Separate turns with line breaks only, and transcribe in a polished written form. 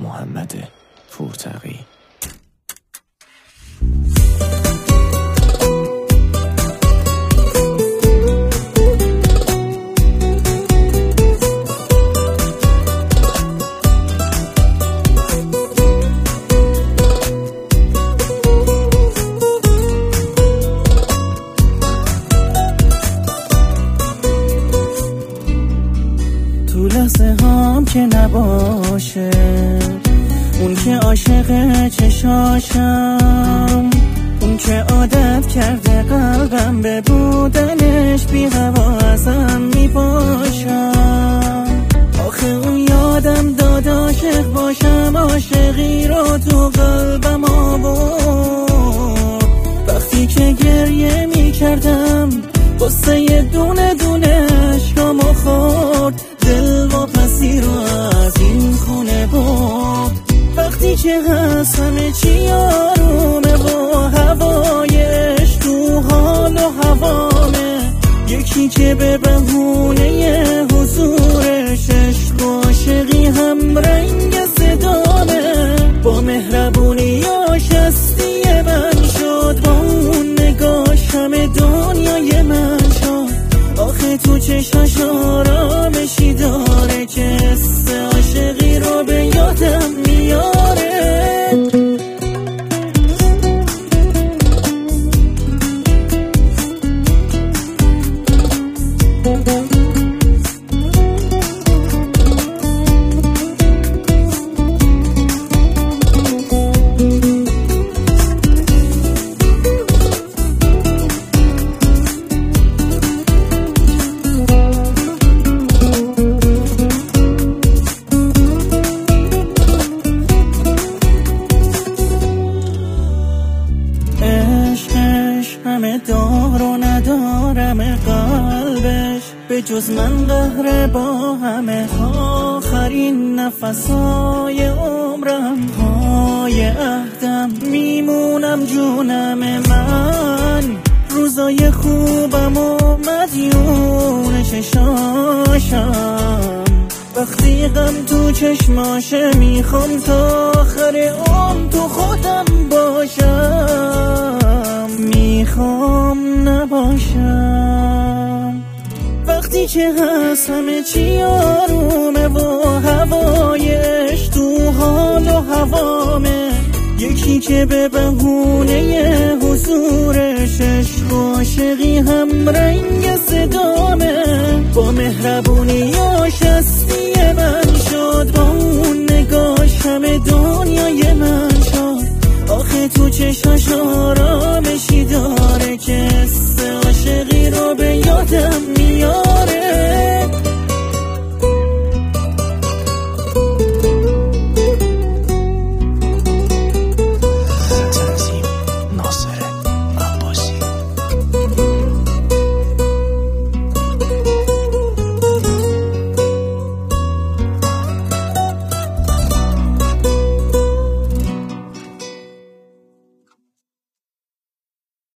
محمد پورتقی.
تو لحظه هام که نباشه اون که عاشق چشاشم، اون که عادت کرده قلبم به بودنش بی حواسم میباشم. آخه اون یادم داد عاشق باشم، عاشقی رو تو قلبم آورد. وقتی که گریه میکردم قصه یه دونه دونه عشقامو خورد، دل واپسی رو از این خونه برد. وقتی که هست همه چی آرومه و هوایش تو حال و هوامه، یکی که به بهونه حضورش عشق و عاشقی هم رنگ صدامه. با مهربونیاش هستی من شد، با اون نگاش همه دنیای من شد. آخه تو چشاش آرامشی داره که حس عاشقی رو به یادم میاره. همه دار و ندارم قلبش، به جز من قهر با همه. آخرین نفسای عمرم پای عهدم میمونم جونم من. روزای خوبم و مدیون چشاشم، وقتی غم تو چشماشه میخوام تا آخر عمر تو خودم باشم، میخوام نباشم. وقتی که هست همه چی آرومه و هوایش تو حال و هوامه، یکی که به بهونه حضورش عشق و عاشقی هم رنگ صدامه. با مهربونیاش هستی من شد، با اون نگاش همه دنیای من شد. آخه تو چشاش آرامشی داره